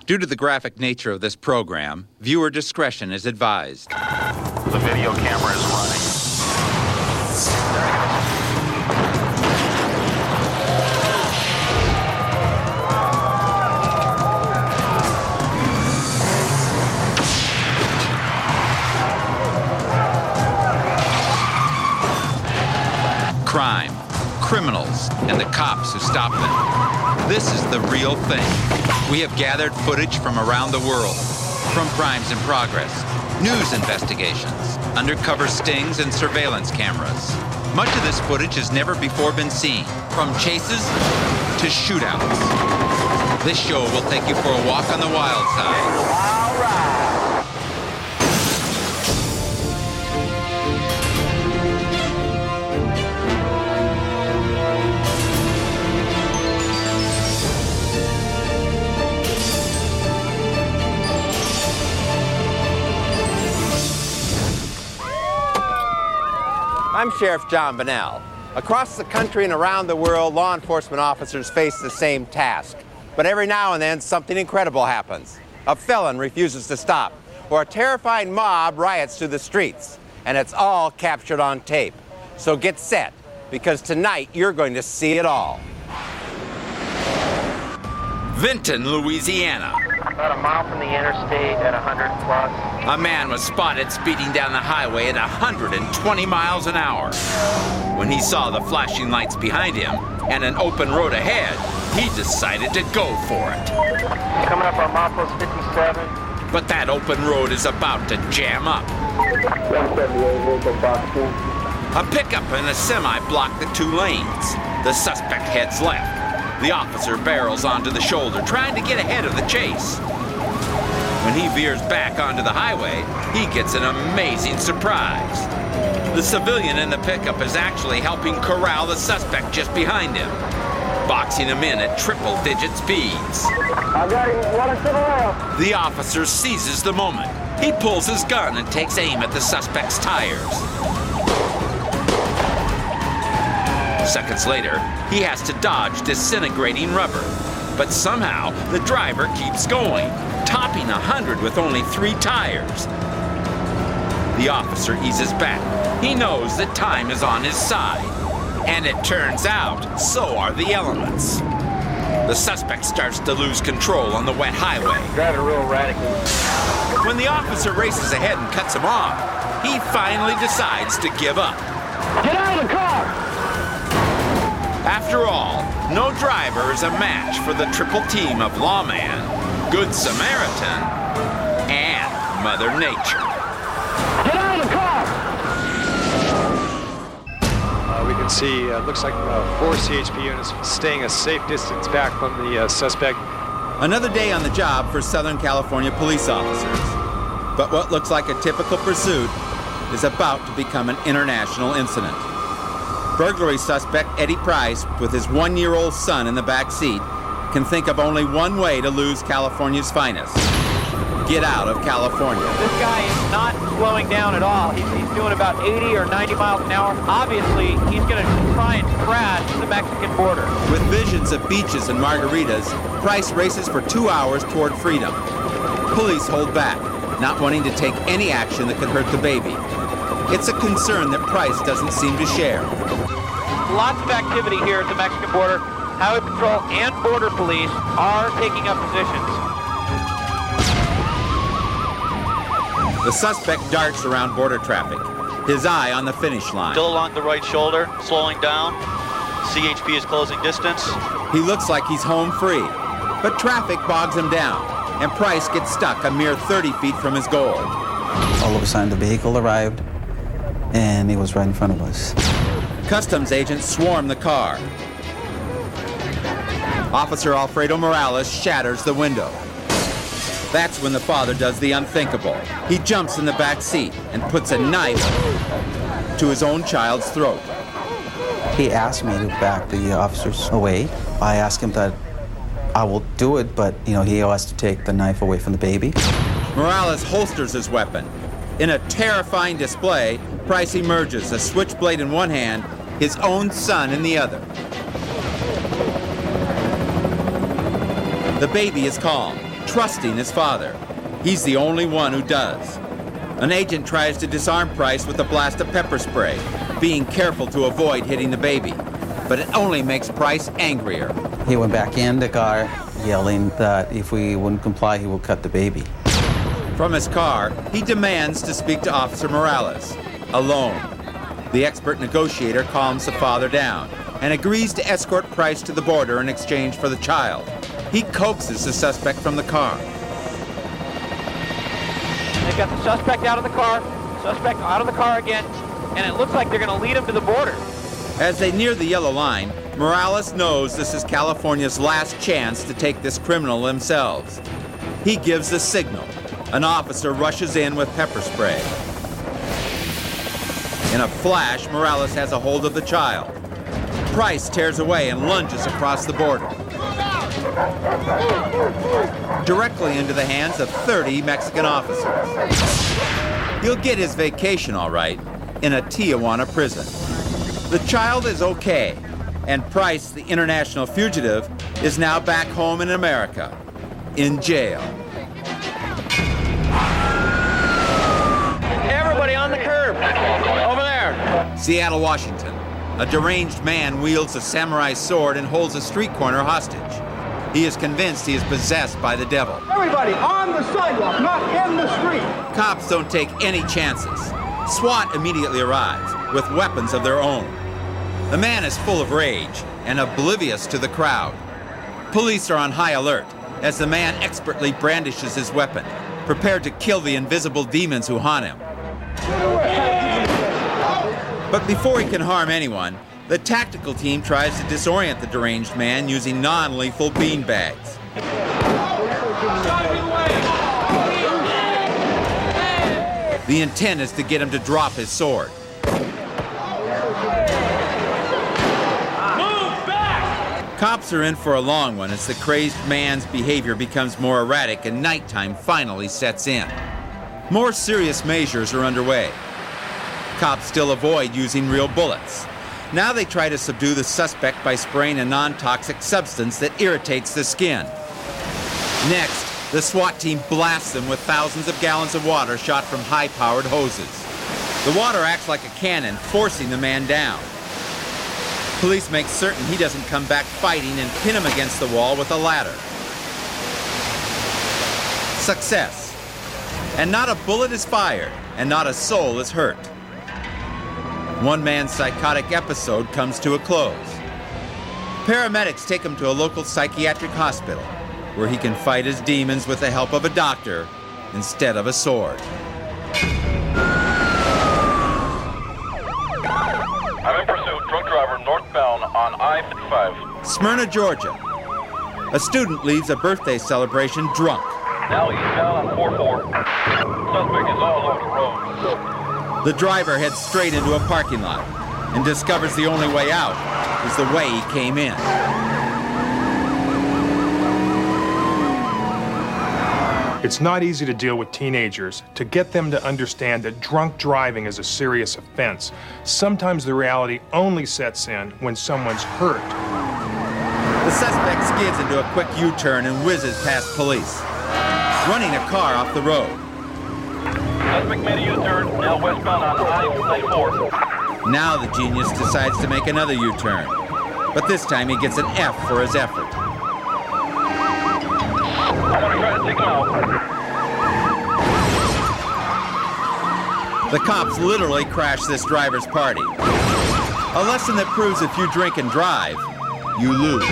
Due to the graphic nature of this program, viewer discretion is advised. The video camera is running. Crime, criminals, and the cops who stop them. This is the real thing. We have gathered footage from around the world, from crimes in progress, news investigations, undercover stings, and surveillance cameras. Much of this footage has never before been seen, from chases to shootouts. This show will take you for a walk on the wild side. All right. I'm Sheriff John Bonnell. Across the country and around the world, law enforcement officers face the same task. But every now and then, something incredible happens. A felon refuses to stop, or a terrifying mob riots through the streets. And it's all captured on tape. So get set, because tonight you're going to see it all. Vinton, Louisiana. About a mile from the interstate at 100 plus. A man was spotted speeding down the highway at 120 miles an hour. When he saw the flashing lights behind him and an open road ahead, he decided to go for it. Coming up on milepost 57. But that open road is about to jam up. 178, A pickup and a semi block the two lanes. The suspect heads left. The officer barrels onto the shoulder, trying to get ahead of the chase. When he veers back onto the highway, he gets an amazing surprise. The civilian in the pickup is actually helping corral the suspect just behind him, boxing him in at triple-digit speeds. I got him, running to the left. The officer seizes the moment. He pulls his gun and takes aim at the suspect's tires. Seconds later, he has to dodge disintegrating rubber. But somehow, the driver keeps going, topping 100 with only 3 tires. The officer eases back. He knows that time is on his side. And it turns out, so are the elements. The suspect starts to lose control on the wet highway. Driving real erratically. When the officer races ahead and cuts him off, he finally decides to give up. Get out of the car! After all, no driver is a match for the triple team of lawman, Good Samaritan, and Mother Nature. Get out of the car! We can see, looks like 4 CHP units staying a safe distance back from the suspect. Another day on the job for Southern California police officers. But what looks like a typical pursuit is about to become an international incident. Burglary suspect Eddie Price, with his 1-year-old son in the back seat, can think of only one way to lose California's finest. Get out of California. This guy is not slowing down at all. He's doing about 80 or 90 miles an hour. Obviously, he's going to try and crash the Mexican border. With visions of beaches and margaritas, Price races for 2 hours toward freedom. Police hold back, not wanting to take any action that could hurt the baby. It's a concern that Price doesn't seem to share. Lots of activity here at the Mexican border. Highway Patrol and Border Police are taking up positions. The suspect darts around border traffic, his eye on the finish line. Still along the right shoulder, slowing down. CHP is closing distance. He looks like he's home free, but traffic bogs him down, and Price gets stuck a mere 30 feet from his goal. All of a sudden, the vehicle arrived, and it was right in front of us. Customs agents swarm the car. Officer Alfredo Morales shatters the window. That's when the father does the unthinkable. He jumps in the back seat and puts a knife to his own child's throat. He asked me to back the officers away. I asked him that I will do it, but he has to take the knife away from the baby. Morales holsters his weapon. In a terrifying display, Price emerges, a switchblade in one hand, his own son in the other. The baby is calm. trusting his father. He's the only one who does. An agent tries to disarm Price with a blast of pepper spray, being careful to avoid hitting the baby. But it only makes Price angrier. He went back in the car, yelling that if we wouldn't comply, he would cut the baby. From his car, he demands to speak to Officer Morales, alone. The expert negotiator calms the father down and agrees to escort Price to the border in exchange for the child. He coaxes the suspect from the car. They've got the suspect out of the car, suspect out of the car again, and it looks like they're going to lead him to the border. As they near the yellow line, Morales knows this is California's last chance to take this criminal themselves. He gives the signal. An officer rushes in with pepper spray. In a flash, Morales has a hold of the child. Price tears away and lunges across the border, directly into the hands of 30 Mexican officers. He'll get his vacation all right in a Tijuana prison. The child is okay, and Price, the international fugitive, is now back home in America, in jail. Everybody on the curb, over there. Seattle, Washington. A deranged man wields a samurai sword and holds a street corner hostage. He is convinced he is possessed by the devil. Everybody on the sidewalk, not in the street. Cops don't take any chances. SWAT immediately arrives with weapons of their own. The man is full of rage and oblivious to the crowd. Police are on high alert as the man expertly brandishes his weapon, prepared to kill the invisible demons who haunt him. But before he can harm anyone, the tactical team tries to disorient the deranged man using non-lethal beanbags. The intent is to get him to drop his sword. Cops are in for a long one as the crazed man's behavior becomes more erratic and nighttime finally sets in. More serious measures are underway. Cops still avoid using real bullets. Now they try to subdue the suspect by spraying a non-toxic substance that irritates the skin. Next, the SWAT team blasts them with thousands of gallons of water shot from high-powered hoses. The water acts like a cannon, forcing the man down. Police make certain he doesn't come back fighting and pin him against the wall with a ladder. Success. And not a bullet is fired, and not a soul is hurt. One man's psychotic episode comes to a close. Paramedics take him to a local psychiatric hospital, where he can fight his demons with the help of a doctor instead of a sword. I'm in pursuit, drunk driver northbound on I-55. Smyrna, Georgia. A student leaves a birthday celebration drunk. Now eastbound on 44. Suspect is all over the road. The driver heads straight into a parking lot and discovers the only way out is the way he came in. It's not easy to deal with teenagers, to get them to understand that drunk driving is a serious offense. Sometimes the reality only sets in when someone's hurt. The suspect skids into a quick U-turn and whizzes past police, running a car off the road. Suspect made a U-turn, now westbound on I-94. Now the genius decides to make another U-turn, but this time he gets an F for his effort. I'm gonna try to take him out. The cops literally crash this driver's party. A lesson that proves if you drink and drive, you lose.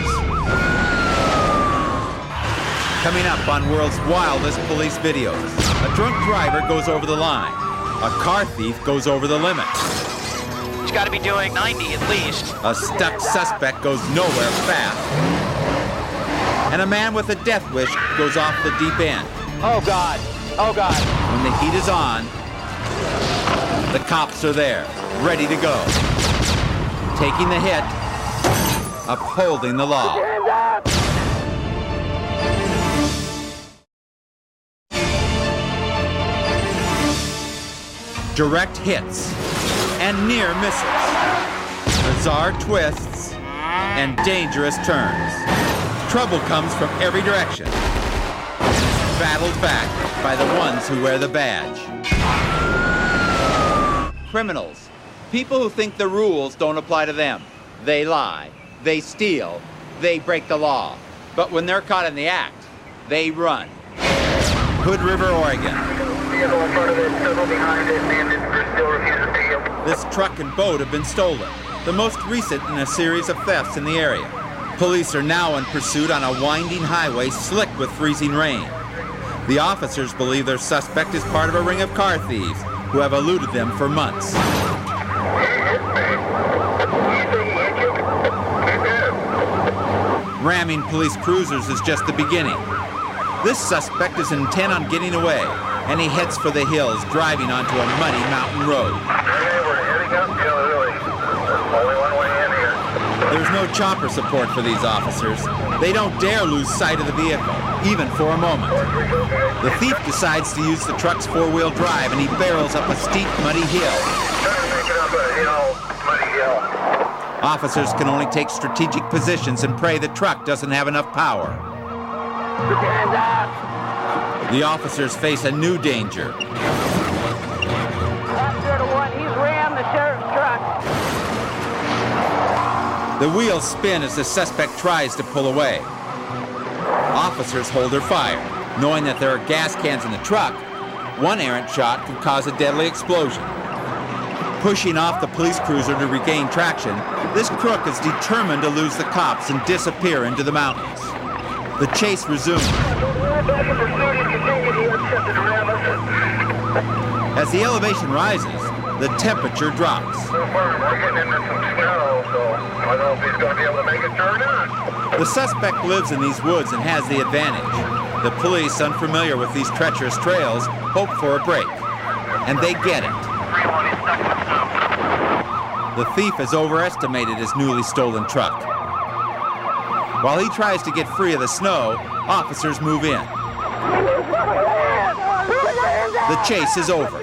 Coming up on world's wildest police videos, a drunk driver goes over the line. A car thief goes over the limit. He's got to be doing 90 at least. A stuck suspect goes nowhere fast. And a man with a death wish goes off the deep end. Oh, God. Oh, God. When the heat is on, the cops are there, ready to go. Taking the hit, upholding the law. Hands up! Direct hits and near misses. Bizarre twists and dangerous turns. Trouble comes from every direction. battled back by the ones who wear the badge. Criminals, people who think the rules don't apply to them. They lie, they steal, they break the law. But when they're caught in the act, they run. Hood River, Oregon. This truck and boat have been stolen, the most recent in a series of thefts in the area. Police are now in pursuit on a winding highway slick with freezing rain. The officers believe their suspect is part of a ring of car thieves who have eluded them for months. Ramming police cruisers is just the beginning. This suspect is intent on getting away, and he heads for the hills, driving onto a muddy mountain road. There's no chopper support for these officers. They don't dare lose sight of the vehicle, even for a moment. The thief decides to use the truck's four-wheel drive, and he barrels up a steep, muddy hill. Officers can only take strategic positions and pray the truck doesn't have enough power. The officers face a new danger. He's rammed the sheriff's truck. The wheels spin as the suspect tries to pull away. Officers hold their fire, knowing that there are gas cans in the truck. One errant shot could cause a deadly explosion. Pushing off the police cruiser to regain traction, this crook is determined to lose the cops and disappear into the mountains. The chase resumes. As the elevation rises, the temperature drops. The suspect lives in these woods and has the advantage. The police, unfamiliar with these treacherous trails, hope for a break. And they get it. The thief has overestimated his newly stolen truck. While he tries to get free of the snow, officers move in. The chase is over.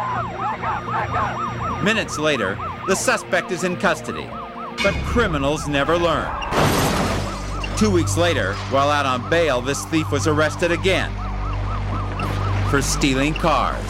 Minutes later, the suspect is in custody, but criminals never learn. 2 weeks later, while out on bail, this thief was arrested again for stealing cars.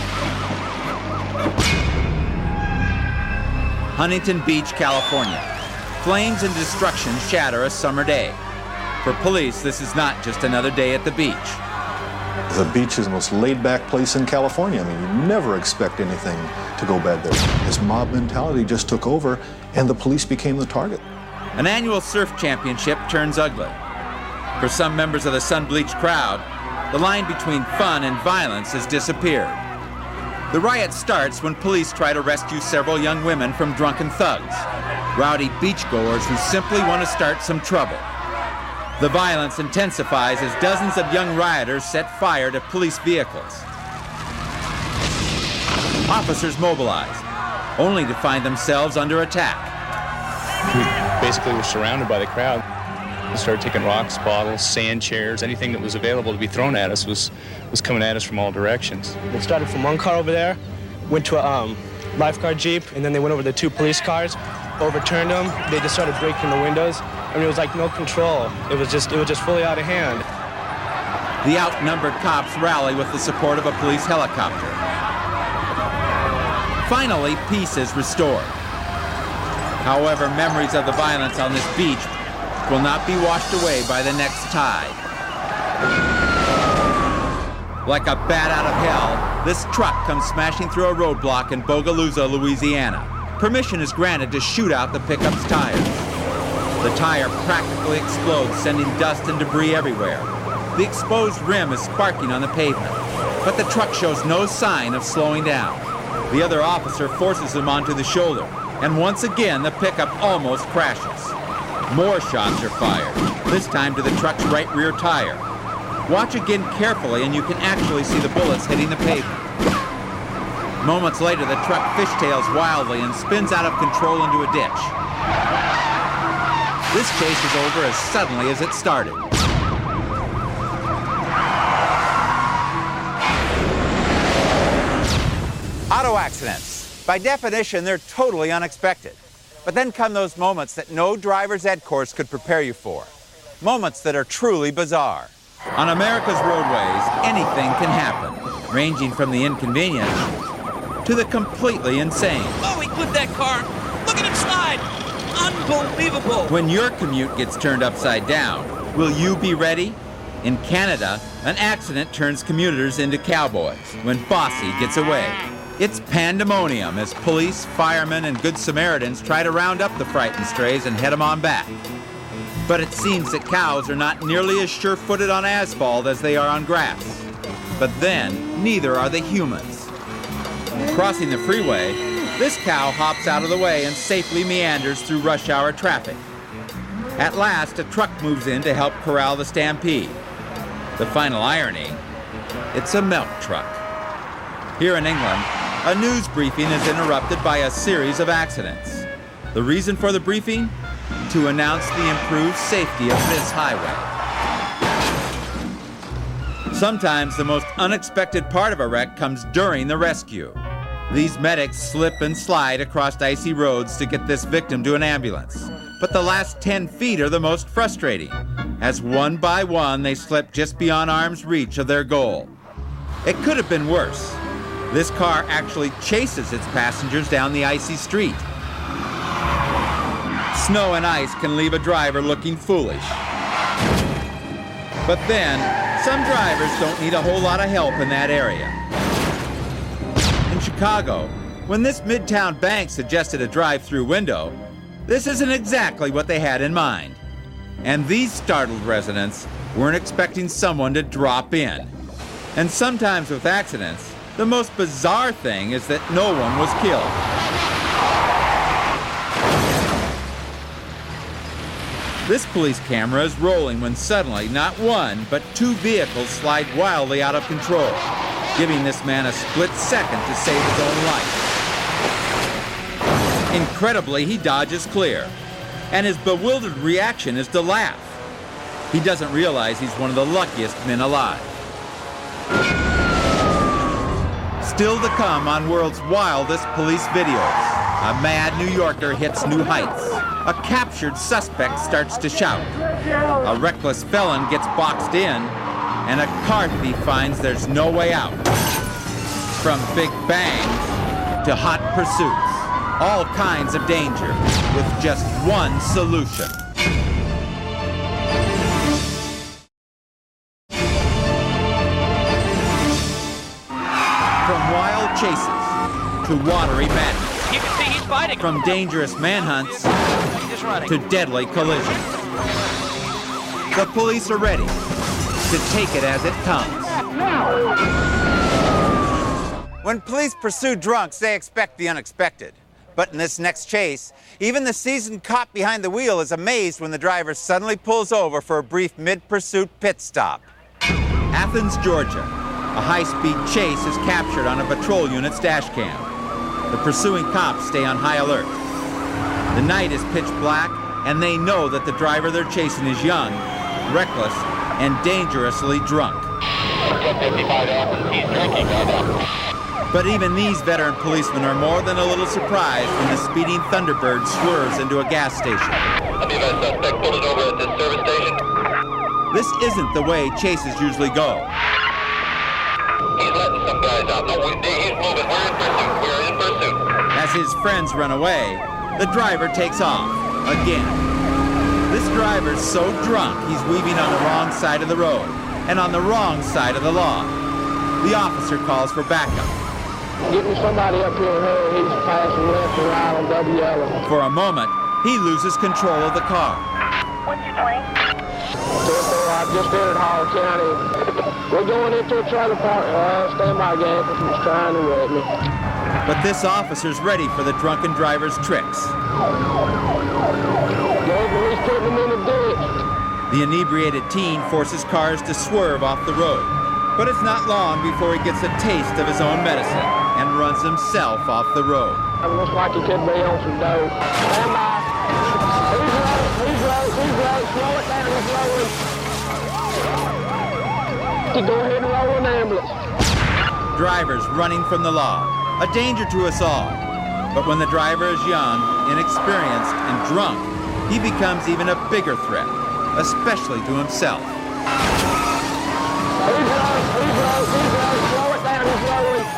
Huntington Beach, California. Flames and destruction shatter a summer day. For police, this is not just another day at the beach. The beach is the most laid-back place in California. I mean, you never expect anything to go bad there. This mob mentality just took over, and the police became the target. An annual surf championship turns ugly. For some members of the sun-bleached crowd, the line between fun and violence has disappeared. The riot starts when police try to rescue several young women from drunken thugs, rowdy beachgoers who simply want to start some trouble. The violence intensifies as dozens of young rioters set fire to police vehicles. Officers mobilize, only to find themselves under attack. We basically were surrounded by the crowd. We started taking rocks, bottles, sand, chairs, anything that was available to be thrown at us was coming at us from all directions. They started from one car over there, went to a lifeguard Jeep, and then they went over to 2 police cars, overturned them. They just started breaking the windows. I mean, it was like no control. It was just fully out of hand. The outnumbered cops rally with the support of a police helicopter. Finally, peace is restored. However, memories of the violence on this beach will not be washed away by the next tide. Like a bat out of hell, this truck comes smashing through a roadblock in Bogalusa, Louisiana. Permission is granted to shoot out the pickup's tires. The tire practically explodes, sending dust and debris everywhere. The exposed rim is sparking on the pavement, but the truck shows no sign of slowing down. The other officer forces him onto the shoulder, and once again the pickup almost crashes. More shots are fired, this time to the truck's right rear tire. Watch again carefully and you can actually see the bullets hitting the pavement. Moments later, the truck fishtails wildly and spins out of control into a ditch. This chase is over as suddenly as it started. Auto accidents. By definition, they're totally unexpected. But then come those moments that no driver's ed course could prepare you for. Moments that are truly bizarre. On America's roadways, anything can happen, ranging from the inconvenient to the completely insane. Oh, he clipped that car. Look at him slide. Unbelievable. When your commute gets turned upside down, will you be ready? In Canada, an accident turns commuters into cowboys when Bossy gets away. It's pandemonium as police, firemen, and Good Samaritans try to round up the frightened strays and head them on back. But it seems that cows are not nearly as sure-footed on asphalt as they are on grass. But then, neither are the humans. Crossing the freeway, this cow hops out of the way and safely meanders through rush hour traffic. At last, a truck moves in to help corral the stampede. The final irony, it's a milk truck. Here in England, a news briefing is interrupted by a series of accidents. The reason for the briefing? To announce the improved safety of this highway. Sometimes the most unexpected part of a wreck comes during the rescue. These medics slip and slide across icy roads to get this victim to an ambulance. But the last 10 feet are the most frustrating, as one by one they slip just beyond arm's reach of their goal. It could have been worse. This car actually chases its passengers down the icy street. Snow and ice can leave a driver looking foolish. But then, some drivers don't need a whole lot of help in that area. In Chicago, when this Midtown bank suggested a drive-through window, this isn't exactly what they had in mind. And these startled residents weren't expecting someone to drop in. And sometimes with accidents, the most bizarre thing is that no one was killed. This police camera is rolling when suddenly not one, but two vehicles slide wildly out of control, giving this man a split second to save his own life. Incredibly, he dodges clear, and his bewildered reaction is to laugh. He doesn't realize he's one of the luckiest men alive. Still to come on world's wildest police videos, a mad New Yorker hits new heights. A captured suspect starts to shout. A reckless felon gets boxed in, and a car thief finds there's no way out. From big bangs to hot pursuits, all kinds of danger with just one solution. From wild chases to watery madness. You can see he's fighting. From dangerous manhunts to deadly collisions. The police are ready to take it as it comes. When police pursue drunks, they expect the unexpected. But in this next chase, even the seasoned cop behind the wheel is amazed when the driver suddenly pulls over for a brief mid-pursuit pit stop. Athens, Georgia. A high-speed chase is captured on a patrol unit's dash cam. The pursuing cops stay on high alert. The night is pitch black, and they know that the driver they're chasing is young, reckless, and dangerously drunk. But even these veteran policemen are more than a little surprised when the speeding Thunderbird swerves into a gas station. Suspect pulled over at this service station. This isn't the way chases usually go. He's letting some guys out. No, he's moving. We're in pursuit. We're in pursuit. As his friends run away, the driver takes off again. This driver's so drunk he's weaving on the wrong side of the road and on the wrong side of the law. The officer calls for backup. Get me somebody up here in hurry. He's passing left and right on WL. For a moment, he loses control of the car. What's your plane? I just entered Hall County. We're going into a trailer park. Stand by, gang. He's trying to wreck me. But this officer's ready for the drunken driver's tricks. He's putting him in the ditch. The inebriated teen forces cars to swerve off the road. But it's not long before he gets a taste of his own medicine and runs himself off the road. It looks like he could be on some dope. Stand by. He's low. Slow it down. He's rolling. Go ahead and roll an ambulance. Drivers running from the law, a danger to us all. But when the driver is young, inexperienced, and drunk, he becomes even a bigger threat, especially to himself. Slow it down, he's rolling.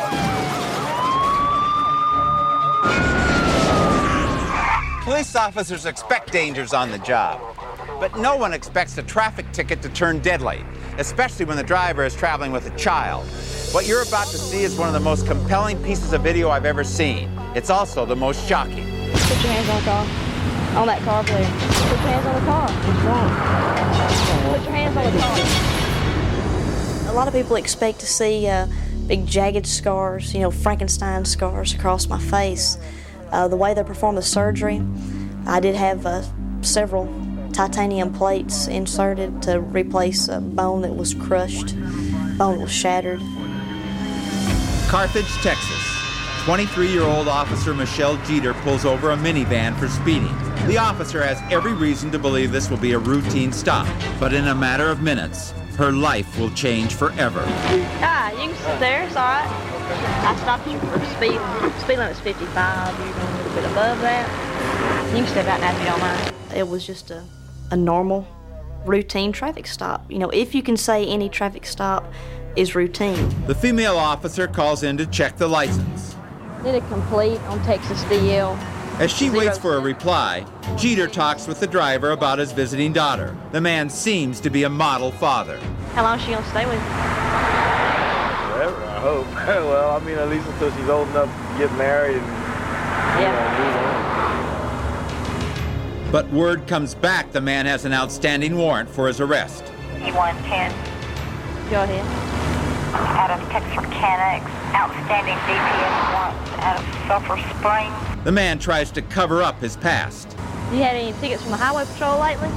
Police officers expect dangers on the job, but no one expects a traffic ticket to turn deadly, especially when the driver is traveling with a child. What you're about to see is one of the most compelling pieces of video I've ever seen. It's also the most shocking. Put your hands on the car. On that car over there. Put your hands on the car. What's wrong? Put your hands on the car. A lot of people expect to see big jagged scars, you know, Frankenstein scars across my face. The way they performed the surgery, I did have several titanium plates inserted to replace a bone that was crushed, bone that was shattered. Carthage, Texas. 23-year-old officer Michelle Jeter pulls over a minivan for speeding. The officer has every reason to believe this will be a routine stop, but in a matter of minutes, her life will change forever. Ah, you can sit there, it's all right. I stopped you for speed. Speed limit's 55, you're going a little bit above that. You can step out now if you don't mind. It was just a normal, routine traffic stop. You know, if you can say any traffic stop is routine. The female officer calls in to check the license. Did it complete on Texas DL. As she waits for a reply, Jeter talks with the driver about his visiting daughter. The man seems to be a model father. How long is she going to stay with you? Forever, I hope. Well, I mean, at least until she's old enough to get married and move on. But word comes back the man has an outstanding warrant for his arrest. E110. Go ahead. Out of Texarkana, outstanding DPS warrants out of Sulphur Springs. The man tries to cover up his past. You had any tickets from the Highway Patrol lately?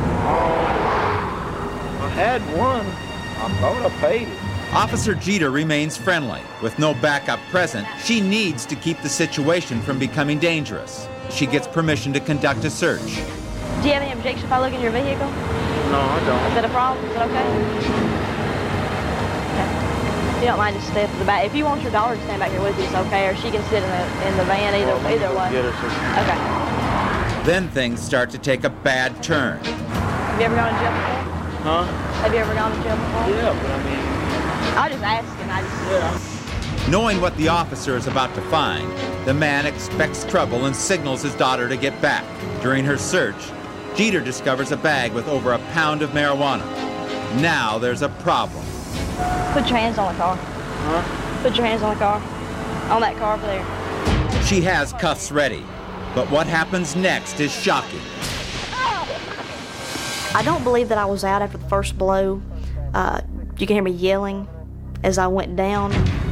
I had one. I thought I paid it. Officer Jeter remains friendly. With no backup present, she needs to keep the situation from becoming dangerous. She gets permission to conduct a search. Do you have any objection if I look in your vehicle? No, I don't. Is that a problem? Is that okay? If you don't mind, just step to the back. If you want your daughter to stand back here with you, it's okay, or she can sit in the van either way. Okay. Then things start to take a bad turn. Have you ever gone to jail before? Huh? Have you ever gone to jail before? Yeah, but I mean... I was just asking. Knowing what the officer is about to find, the man expects trouble and signals his daughter to get back. During her search, Jeter discovers a bag with over a pound of marijuana. Now there's a problem. Put your hands on the car. Huh? Put your hands on the car. On that car over there. She has cuffs ready, but what happens next is shocking. I don't believe that I was out after the first blow. You can hear me yelling as I went down.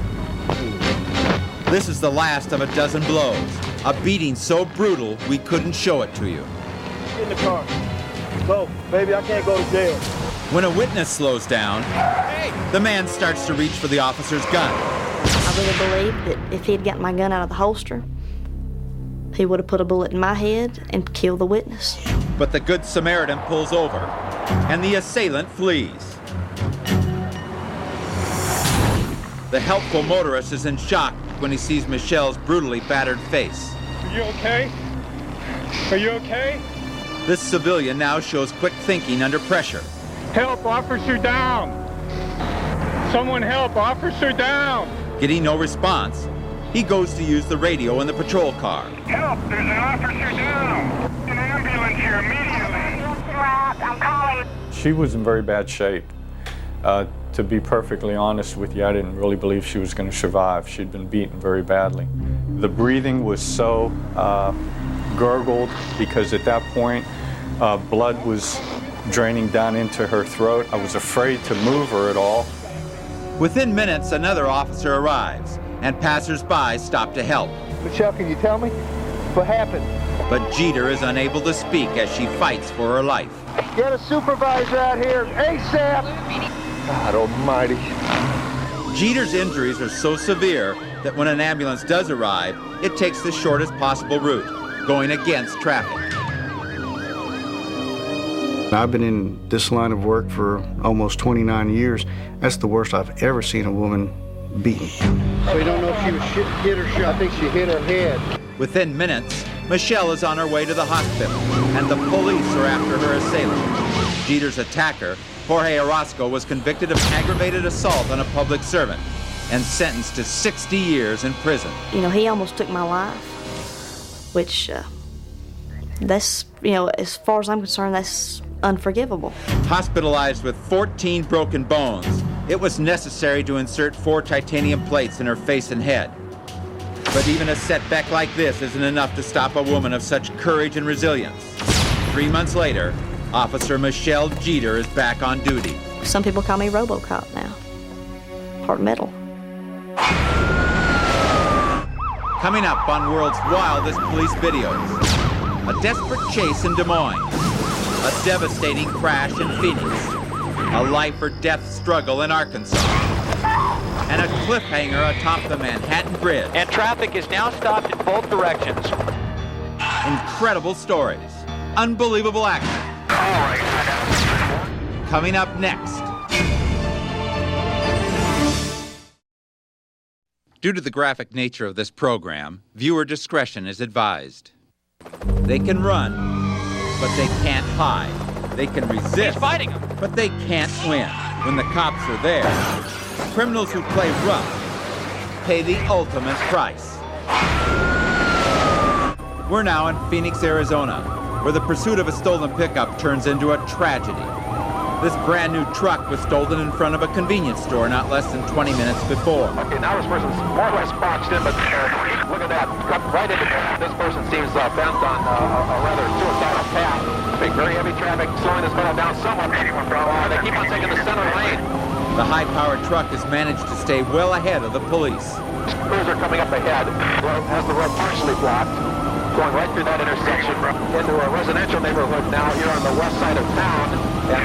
This is the last of a dozen blows. A beating so brutal we couldn't show it to you. Get in the car. Go, baby, I can't go to jail. When a witness slows down, the man starts to reach for the officer's gun. I really believe that if he had gotten my gun out of the holster, he would have put a bullet in my head and killed the witness. But the Good Samaritan pulls over, and the assailant flees. The helpful motorist is in shock when he sees Michelle's brutally battered face. Are you okay? Are you okay? This civilian now shows quick thinking under pressure. Help, officer down! Someone help, officer down! Getting no response, he goes to use the radio in the patrol car. Help, there's an officer down! An ambulance here immediately! I'm calling. She was in very bad shape. To be perfectly honest with you, I didn't really believe she was going to survive. She'd been beaten very badly. The breathing was so gurgled because at that point blood was draining down into her throat. I was afraid to move her at all. Within minutes, another officer arrives, and passers-by stop to help. Michelle, can you tell me what happened? But Jeter is unable to speak as she fights for her life. Get a supervisor out here, ASAP! God almighty. Jeter's injuries are so severe that when an ambulance does arrive, it takes the shortest possible route, going against traffic. I've been in this line of work for almost 29 years. That's the worst I've ever seen a woman beaten. We don't know if she was hit or shot. I think she hit her head. Within minutes, Michelle is on her way to the hospital, and the police are after her assailant. Jeter's attacker Jorge Orozco was convicted of aggravated assault on a public servant and sentenced to 60 years in prison. You know, he almost took my life, which, that's, you know, as far as I'm concerned, that's unforgivable. Hospitalized with 14 broken bones, it was necessary to insert 4 titanium plates in her face and head. But even a setback like this isn't enough to stop a woman of such courage and resilience. 3 months later, Officer Michelle Jeter is back on duty. Some people call me RoboCop now. Heart metal. Coming up on World's Wildest Police Videos, a desperate chase in Des Moines, a devastating crash in Phoenix, a life-or-death struggle in Arkansas, and a cliffhanger atop the Manhattan Bridge. And traffic is now stopped in both directions. Incredible stories, unbelievable action. Coming up next. Due to the graphic nature of this program, viewer discretion is advised. They can run, but they can't hide. They can resist, He's fighting them, but they can't win. When the cops are there, criminals who play rough pay the ultimate price. We're now in Phoenix, Arizona, where the pursuit of a stolen pickup turns into a tragedy. This brand new truck was stolen in front of a convenience store not less than 20 minutes before. Okay, now this person's more or less boxed in, but look at that. Cut right into this person seems bent on a rather suicidal path. Big, very heavy traffic, slowing this fellow down somewhat. They keep on taking the center lane. The high-powered truck has managed to stay well ahead of the police. Cruiser coming up ahead has the road partially blocked, going right through that intersection into a residential neighborhood now here on the west side of town. And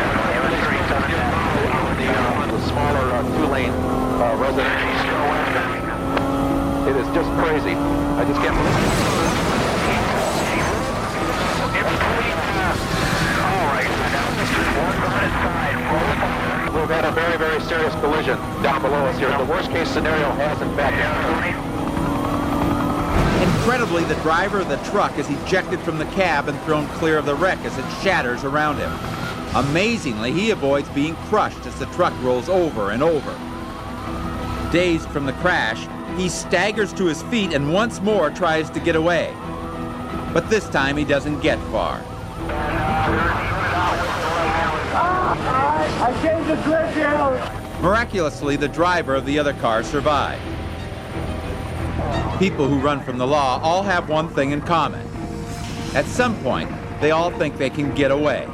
on the smaller two-lane residential. It is just crazy. I just can't believe it. We've had a very, very serious collision down below us here. The worst-case scenario has, in fact, happened. Incredibly, the driver of the truck is ejected from the cab and thrown clear of the wreck as it shatters around him. Amazingly, he avoids being crushed as the truck rolls over and over. Dazed from the crash, he staggers to his feet and once more tries to get away. But this time he doesn't get far. I changed the direction. Miraculously, the driver of the other car survived. People who run from the law all have one thing in common. At some point, they all think they can get away.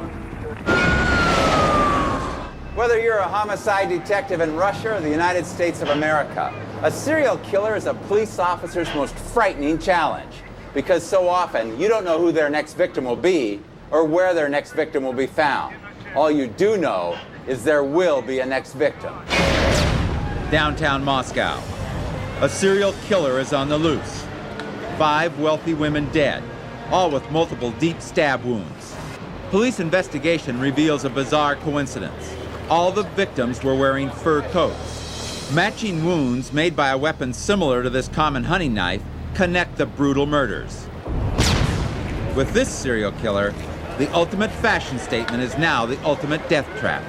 Whether you're a homicide detective in Russia or the United States of America, a serial killer is a police officer's most frightening challenge, because so often you don't know who their next victim will be or where their next victim will be found. All you do know is there will be a next victim. Downtown Moscow, a serial killer is on the loose. 5 wealthy women dead, all with multiple deep stab wounds. Police investigation reveals a bizarre coincidence. All the victims were wearing fur coats. Matching wounds made by a weapon similar to this common hunting knife connect the brutal murders. With this serial killer, the ultimate fashion statement is now the ultimate death trap.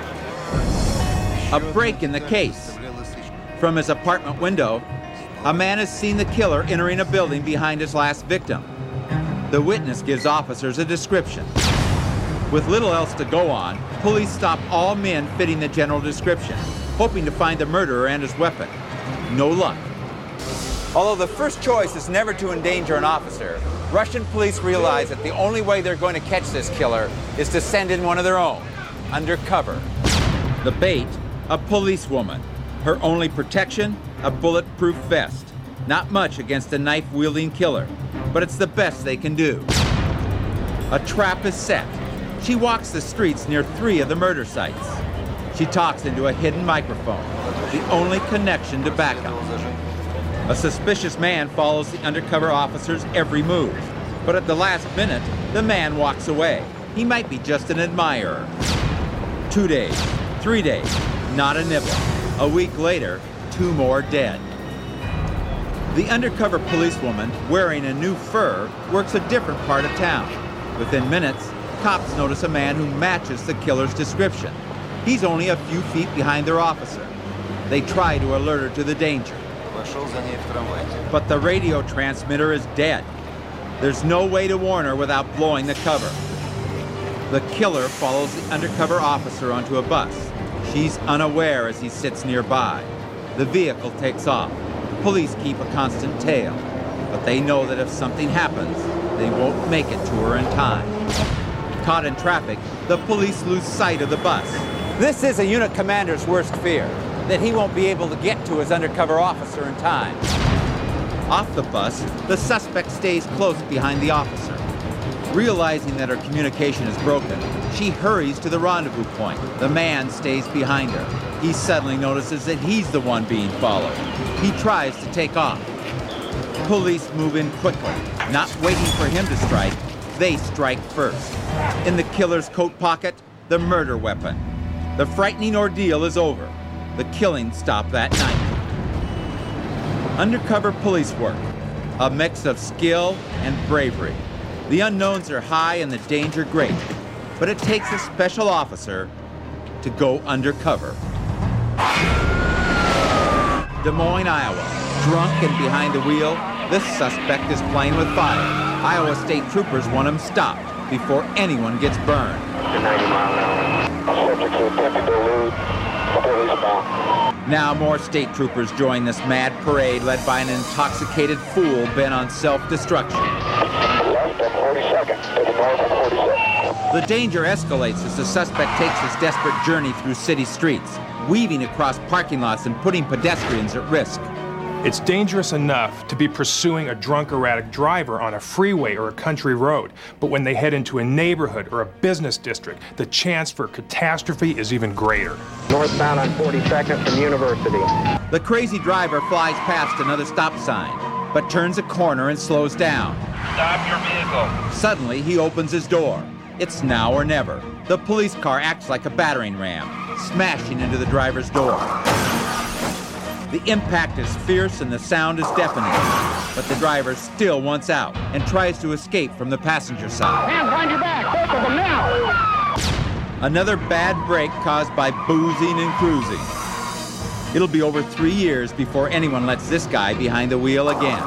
A break in the case. From his apartment window, a man has seen the killer entering a building behind his last victim. The witness gives officers a description. With little else to go on, police stop all men fitting the general description, hoping to find the murderer and his weapon. No luck. Although the first choice is never to endanger an officer, Russian police realize that the only way they're going to catch this killer is to send in one of their own, undercover. The bait, a policewoman. Her only protection, a bulletproof vest. Not much against a knife-wielding killer, but it's the best they can do. A trap is set. She walks the streets near 3 of the murder sites. She talks into a hidden microphone, the only connection to backup. A suspicious man follows the undercover officer's every move, but at the last minute, the man walks away. He might be just an admirer. 2 days, 3 days, not a nibble. A week later, 2 more dead. The undercover policewoman, wearing a new fur, works a different part of town. Within minutes, cops notice a man who matches the killer's description. He's only a few feet behind their officer. They try to alert her to the danger. But the radio transmitter is dead. There's no way to warn her without blowing the cover. The killer follows the undercover officer onto a bus. She's unaware as he sits nearby. The vehicle takes off. Police keep a constant tail, but they know that if something happens, they won't make it to her in time. Caught in traffic, the police lose sight of the bus. This is a unit commander's worst fear, that he won't be able to get to his undercover officer in time. Off the bus, the suspect stays close behind the officer. Realizing that her communication is broken, she hurries to the rendezvous point. The man stays behind her. He suddenly notices that he's the one being followed. He tries to take off. Police move in quickly. Not waiting for him to strike, they strike first. In the killer's coat pocket, the murder weapon. The frightening ordeal is over. The killing stopped that night. Undercover police work, a mix of skill and bravery. The unknowns are high and the danger great, but it takes a special officer to go undercover. Des Moines, Iowa. Drunk and behind the wheel, this suspect is playing with fire. Iowa State Troopers want him stopped before anyone gets burned. 90 mile an hour. Subject to attempted to elude. Now more state troopers join this mad parade led by an intoxicated fool bent on self-destruction. The danger escalates as the suspect takes his desperate journey through city streets, weaving across parking lots and putting pedestrians at risk. It's dangerous enough to be pursuing a drunk erratic driver on a freeway or a country road, but when they head into a neighborhood or a business district, the chance for catastrophe is even greater. Northbound on 42nd from University. The crazy driver flies past another stop sign, but turns a corner and slows down. Stop your vehicle. Suddenly, he opens his door. It's now or never. The police car acts like a battering ram, smashing into the driver's door. The impact is fierce and the sound is deafening, but the driver still wants out and tries to escape from the passenger side. Hands behind your back, both of them now! Another bad break caused by boozing and cruising. It'll be over 3 years before anyone lets this guy behind the wheel again.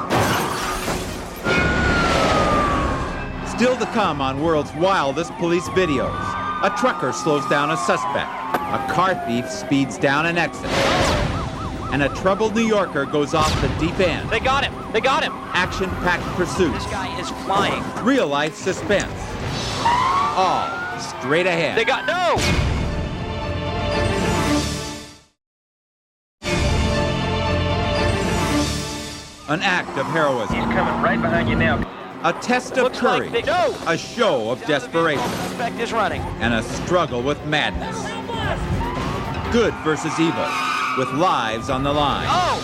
Still to come on world's wildest police videos. A trucker slows down a suspect. A car thief speeds down an exit. And a troubled New Yorker goes off the deep end. They got him! They got him! Action-packed pursuits. This guy is flying. Real-life suspense. All straight ahead. They got... No! An act of heroism. He's coming right behind you now. A test of courage. Like no. A show of desperation. The suspect is running. And a struggle with madness. Good versus evil, with lives on the line. Oh!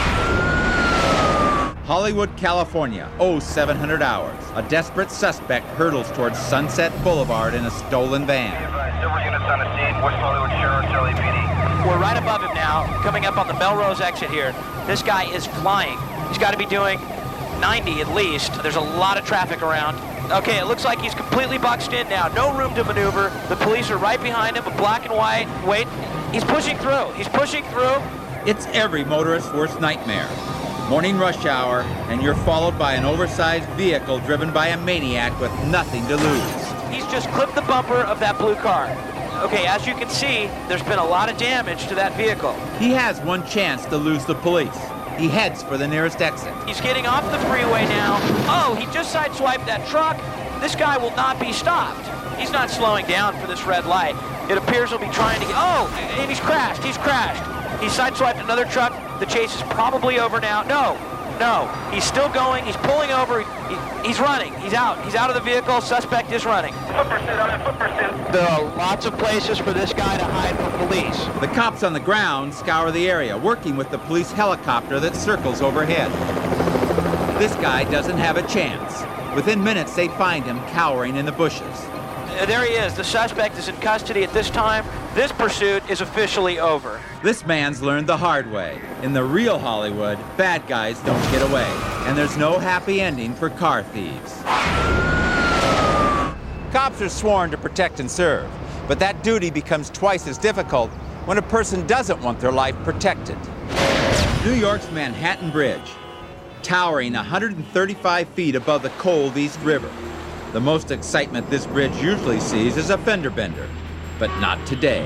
Hollywood, California, 0700 hours. A desperate suspect hurtles towards Sunset Boulevard in a stolen van. Several units on the scene, West Hollywood Sheriff's LAPD. We're right above him now, coming up on the Melrose exit here. This guy is flying. He's got to be doing 90 at least. There's a lot of traffic around. Okay, it looks like he's completely boxed in now. No room to maneuver. The police are right behind him, a black and white. Wait, he's pushing through. He's pushing through. It's every motorist's worst nightmare. Morning rush hour, and you're followed by an oversized vehicle driven by a maniac with nothing to lose. He's just clipped the bumper of that blue car. Okay, as you can see, there's been a lot of damage to that vehicle. He has one chance to lose the police. He heads for the nearest exit. He's getting off the freeway now. Oh, he just sideswiped that truck. This guy will not be stopped. He's not slowing down for this red light. It appears he'll be trying to get... Oh, and he's crashed. He's crashed. He sideswiped another truck. The chase is probably over now. No, he's still going. He's pulling over. He's running. He's out. He's out of the vehicle. Suspect is running. Foot pursuit. There are lots of places for this guy to hide from police. The cops on the ground scour the area, working with the police helicopter that circles overhead. This guy doesn't have a chance. Within minutes, they find him cowering in the bushes. There he is. The suspect is in custody at this time. This pursuit is officially over. This man's learned the hard way. In the real Hollywood, bad guys don't get away. And there's no happy ending for car thieves. Cops are sworn to protect and serve. But that duty becomes twice as difficult when a person doesn't want their life protected. New York's Manhattan Bridge, towering 135 feet above the cold East River. The most excitement this bridge usually sees is a fender bender, but not today.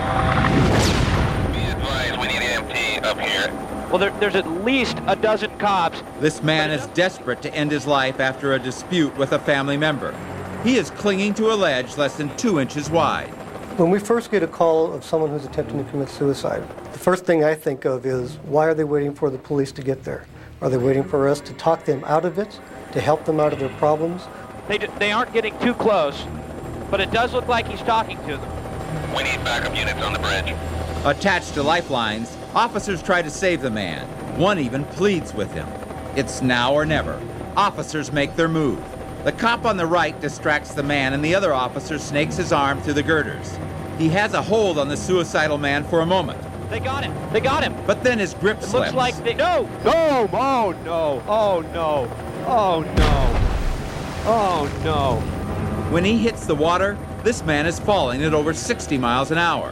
Be advised, we need EMT up here. Well, there's at least a dozen cops. This man is desperate to end his life after a dispute with a family member. He is clinging to a ledge less than 2 inches wide. When we first get a call of someone who's attempting to commit suicide, the first thing I think of is, why are they waiting for the police to get there? Are they waiting for us to talk them out of it, to help them out of their problems? They aren't getting too close, but it does look like he's talking to them. We need backup units on the bridge. Attached to lifelines, officers try to save the man. One even pleads with him. It's now or never. Officers make their move. The cop on the right distracts the man, and the other officer snakes his arm through the girders. He has a hold on the suicidal man for a moment. They got him. They got him. But then his grip slips. Looks like they... No! No! Oh, no! Oh, no! Oh, no! Oh, no! When he hits the water, this man is falling at over 60 miles an hour.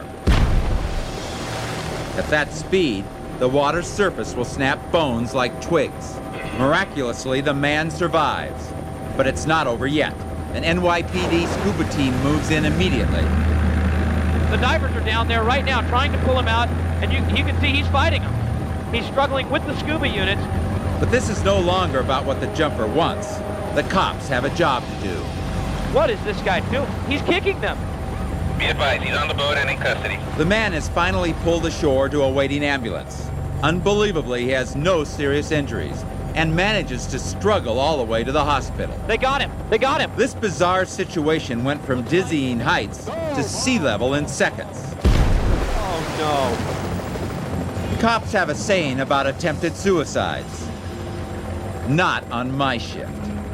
At that speed, the water's surface will snap bones like twigs. Miraculously, the man survives. But it's not over yet. An NYPD scuba team moves in immediately. The divers are down there right now trying to pull him out, and you can see he's fighting them. He's struggling with the scuba units. But this is no longer about what the jumper wants. The cops have a job to do. What is this guy doing? He's kicking them. Be advised, he's on the boat and in custody. The man is finally pulled ashore to a waiting ambulance. Unbelievably, he has no serious injuries and manages to struggle all the way to the hospital. They got him. They got him. This bizarre situation went from dizzying heights to sea level in seconds. Oh, no. Cops have a saying about attempted suicides. Not on my shift.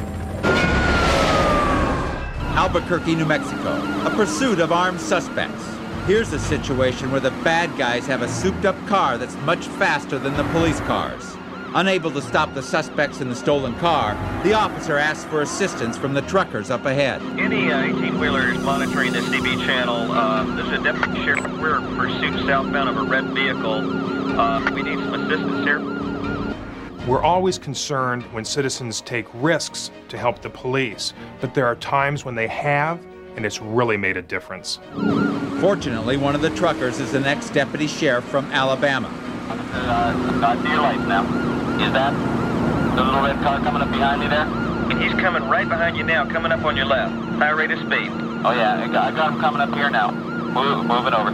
Albuquerque, New Mexico, a pursuit of armed suspects. Here's a situation where the bad guys have a souped-up car that's much faster than the police cars. Unable to stop the suspects in the stolen car, the officer asks for assistance from the truckers up ahead. Any 18-wheelers monitoring the CB channel, this is a deputy sheriff. We're in pursuit southbound of a red vehicle. We need some assistance here. We're always concerned when citizens take risks to help the police, but there are times when they have, and it's really made a difference. Fortunately, one of the truckers is an ex-deputy sheriff from Alabama. To your lights now. Is that the little red car coming up behind you there? He's coming right behind you now, coming up on your left. High rate of speed. Oh yeah, I got him coming up here now. Moving over.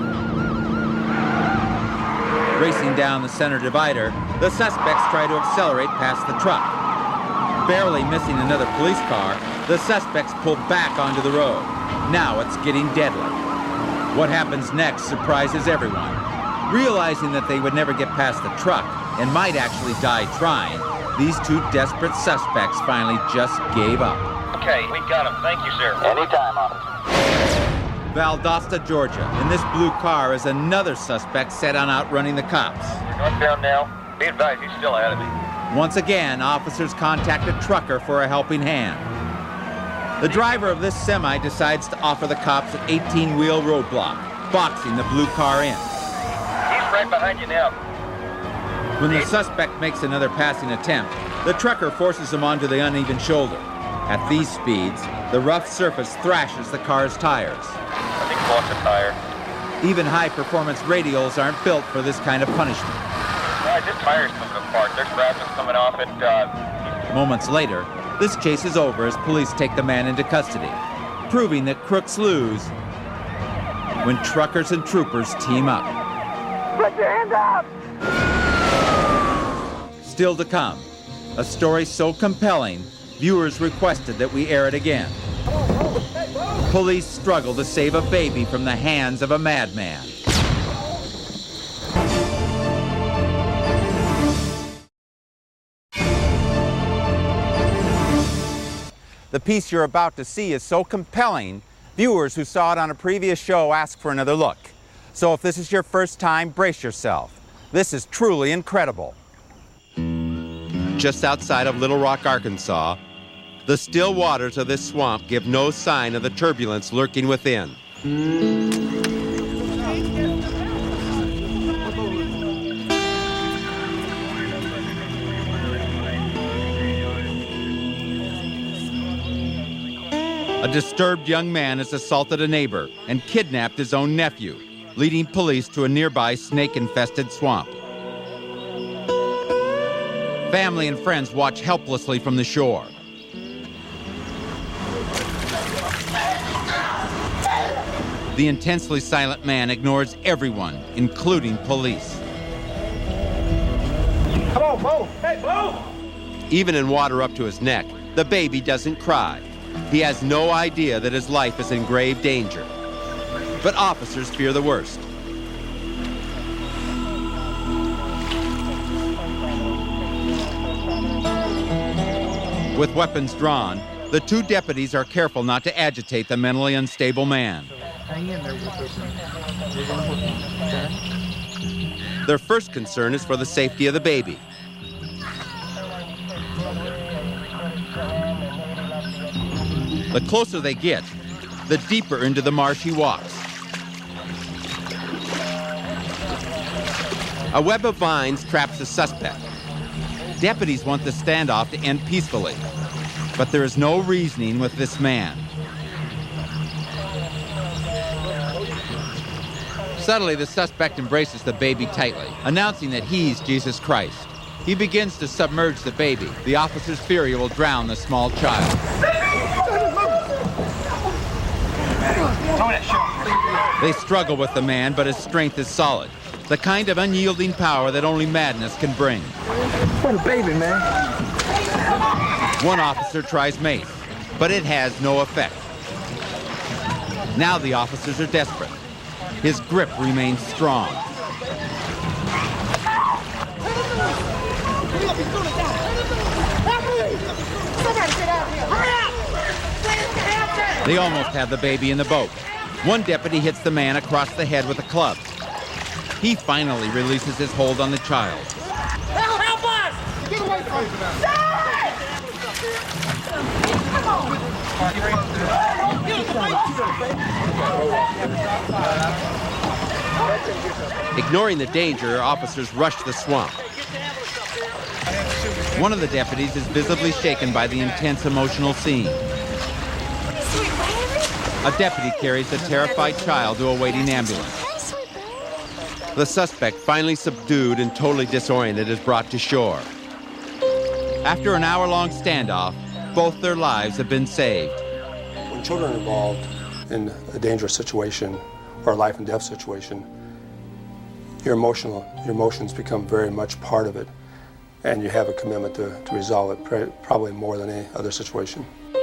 Racing down the center divider, the suspects try to accelerate past the truck. Barely missing another police car, the suspects pull back onto the road. Now it's getting deadly. What happens next surprises everyone. Realizing that they would never get past the truck and might actually die trying, these two desperate suspects finally just gave up. Okay, we got him. Thank you, sir. Anytime, officer. Valdosta, Georgia. In this blue car is another suspect set on outrunning the cops. We're northbound now. Be advised, he's still ahead of me. Once again, officers contact a trucker for a helping hand. The driver of this semi decides to offer the cops an 18-wheel roadblock, boxing the blue car in. He's right behind you now. When the suspect makes another passing attempt, the trucker forces him onto the uneven shoulder. At these speeds, the rough surface thrashes the car's tires. I think he lost a tire. Even high-performance radials aren't built for this kind of punishment. This tire's moving apart. There's fragments coming off it. Moments later, this chase is over as police take the man into custody, proving that crooks lose when truckers and troopers team up. Put your hands up! Still to come, a story so compelling, viewers requested that we air it again. Police struggle to save a baby from the hands of a madman. The piece you're about to see is so compelling, viewers who saw it on a previous show ask for another look. So if this is your first time, brace yourself. This is truly incredible. Just outside of Little Rock, Arkansas, the still waters of this swamp give no sign of the turbulence lurking within. A disturbed young man has assaulted a neighbor and kidnapped his own nephew, leading police to a nearby snake-infested swamp. Family and friends watch helplessly from the shore. The intensely silent man ignores everyone, including police. Come on, Bo. Hey, Bo! Even in water up to his neck, the baby doesn't cry. He has no idea that his life is in grave danger. But officers fear the worst. With weapons drawn, the two deputies are careful not to agitate the mentally unstable man. Their first concern is for the safety of the baby. The closer they get, the deeper into the marsh he walks. A web of vines traps the suspect. Deputies want the standoff to end peacefully, but there is no reasoning with this man. Suddenly, the suspect embraces the baby tightly, announcing that he's Jesus Christ. He begins to submerge the baby. The officer's fury will drown the small child. They struggle with the man, but his strength is solid. The kind of unyielding power that only madness can bring. What a baby, man. One officer tries mace, but it has no effect. Now the officers are desperate. His grip remains strong. They almost have the baby in the boat. One deputy hits the man across the head with a club. He finally releases his hold on the child. Help us! Get away from Ignoring the danger, officers rush the swamp. One of the deputies is visibly shaken by the intense emotional scene. A deputy carries the terrified child to a waiting ambulance. The suspect, finally subdued and totally disoriented, is brought to shore. After an hour-long standoff, both their lives have been saved. When children are involved in a dangerous situation or a life and death situation, your emotions become very much part of it, and you have a commitment to resolve it probably more than any other situation.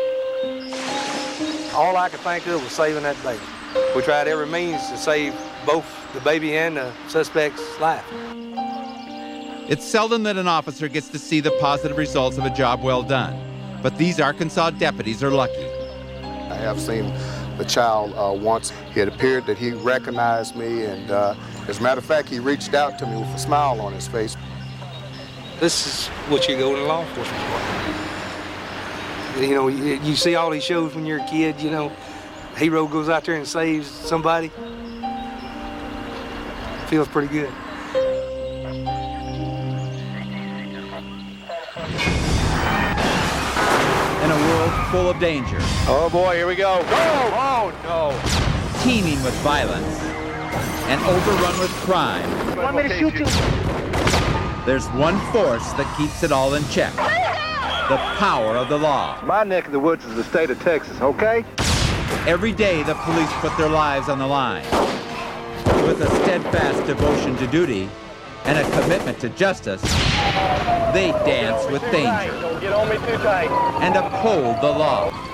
All I could think of was saving that baby. We tried every means to save both the baby and the suspect's life. It's seldom that an officer gets to see the positive results of a job well done, but these Arkansas deputies are lucky. I have seen the child once. It appeared that he recognized me, and as a matter of fact, he reached out to me with a smile on his face. This is what you go to law enforcement for. You know, you see all these shows when you're a kid, you know, hero goes out there and saves somebody. Feels pretty good. In a world full of danger. Oh boy, here we go. Whoa! Oh no! Teeming with violence and overrun with crime. You want me to shoot you? There's one force that keeps it all in check. The power of the law. My neck of the woods is the state of Texas, okay? Every day the police put their lives on the line. With a steadfast devotion to duty and a commitment to justice, they dance with danger Don't get on me too tight. and uphold the law.